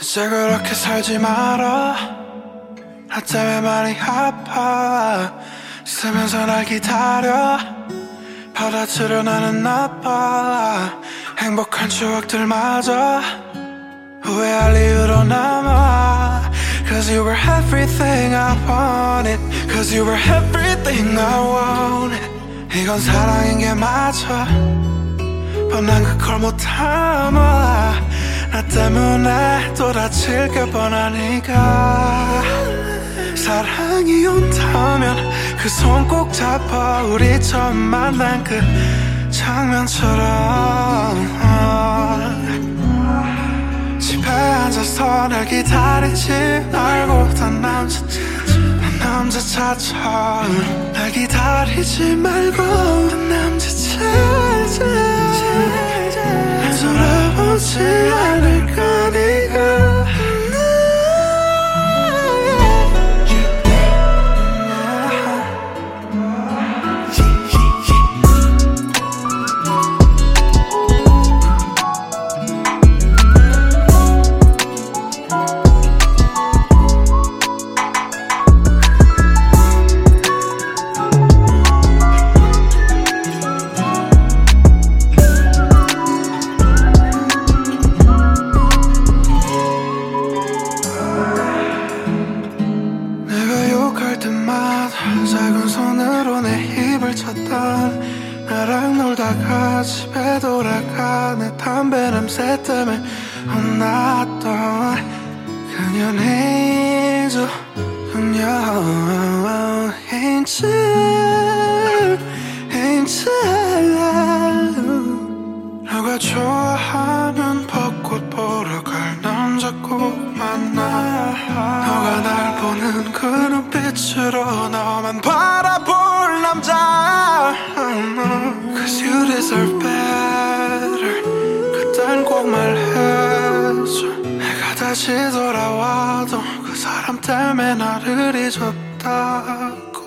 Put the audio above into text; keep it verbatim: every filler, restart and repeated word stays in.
이제 그렇게 살지 마라. 나 때문에 많이 아파. 쓰면서 날 기다려. 받아들여 나는 나빠. 행복한 추억들마저 후회할 이유로 남아. Cause you were everything I wanted. Cause you were everything I wanted. 이건 사랑인 게 맞아. But 난 그걸 못 참아. 나 때문에 또 다칠까 뻔하니까. 사랑이 온다면 그 손 꼭 잡아. 우리 처음 만난 그 장면처럼. 집에 앉아서 날 기다리지 말고 단 남자 난 남자 찾아. 날 기다리지 말고 단 남자 찾아. 돌아보지 않을까 네가. 작은 손으로 내 입을 쳤던 나랑 놀다가 집에 돌아가 내 담배 냄새 때문에 혼났던 그녀인지 그녀인지 인지 너가 좋아하는 벚꽃 보러 갈 남자 꼭 만나. 너가 날 보는 그 눈빛으로 너만 바라볼 남자. Cause you deserve better. 그땐 꼭 말해줘. 내가 다시 돌아와도 그 사람 때문에 나를 잊었다고.